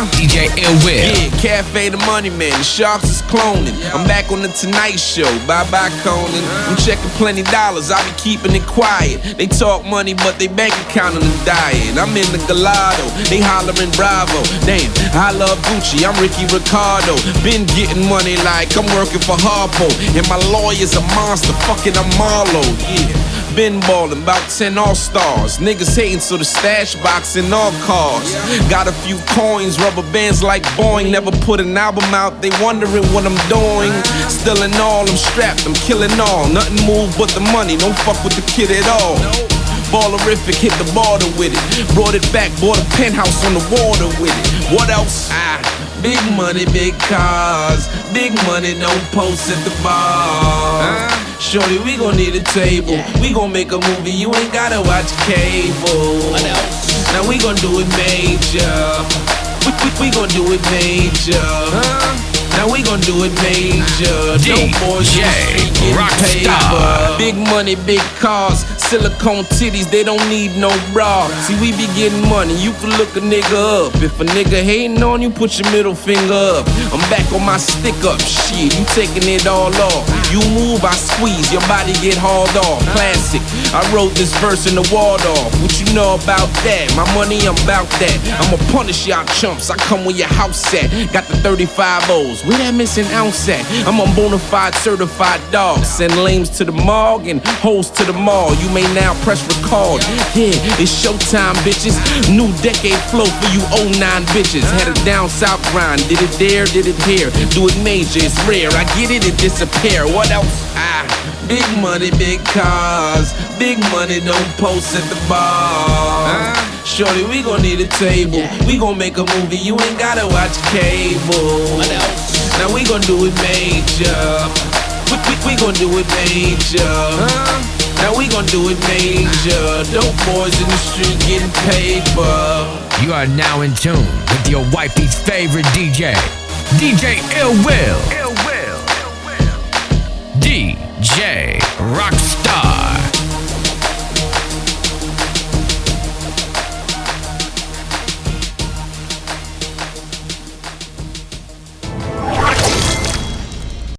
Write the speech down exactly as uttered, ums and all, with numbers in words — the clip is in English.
Huh? D J Ill Will. Yeah, Cafe the Money Man, the Sharks is cloning. I'm back on the Tonight Show, bye bye Conan. I'm checking plenty dollars, I be keeping it quiet. They talk money, but they bank account on the diet. I'm in the Gallardo, they hollering Bravo. Damn, I love Gucci, I'm Ricky Ricardo. Been getting money like I'm working for Harpo. And my lawyer's a monster, fucking I'm Marlo, yeah. Been ballin', about ten all-stars. Niggas hating, so the stash box in all cars. Got a few coins, rubber bands like Boeing. Never put an album out, they wondering what I'm doing. Still in all, I'm strapped, I'm killing all. Nothing move but the money, don't fuck with the kid at all. Ballerific, hit the border with it. Brought it back, bought a penthouse on the water with it. What else? Ah, big money, big cars. Big money, don't post at the bar. Shorty, we gon' need a table. We gon' make a movie, you ain't gotta watch cable. Now we gon' do it major. We, we, we gon' do it major. Huh? Now we gon' do it major. D J Rockstar. Big money, big cars, silicone titties, they don't need no bra. See, we be getting money, you can look a nigga up. If a nigga hating on you, put your middle finger up. I'm back on my stick up, shit, you taking it all off. You move, I squeeze, your body get hauled off. Classic, I wrote this verse in the Waldorf. What you know about that? My money, I'm about that. I'ma punish y'all chumps, I come where your house at. Got the thirty-five O's. Where that missing ounce at? I'm a bona fide certified dog. Send lames to the morgue and hoes to the mall. You may now press record. Yeah, it's showtime, bitches. New decade flow for you oh nine bitches. Had a down south grind. Did it there, did it here. Do it major, it's rare. I get it, it disappear. What else? Ah, big money, big cars. Big money, don't post at the bar. Shorty, we gon' need a table. We gon' make a movie, you ain't gotta watch cable. What else? Now we gon' do it major. We, we, we gon' do it major. Huh? Now we gon' do it major. Dope boys in the street getting paper. You are now in tune with your wifey's favorite D J, D J Ill Will. Ill Will. D J Rockstar.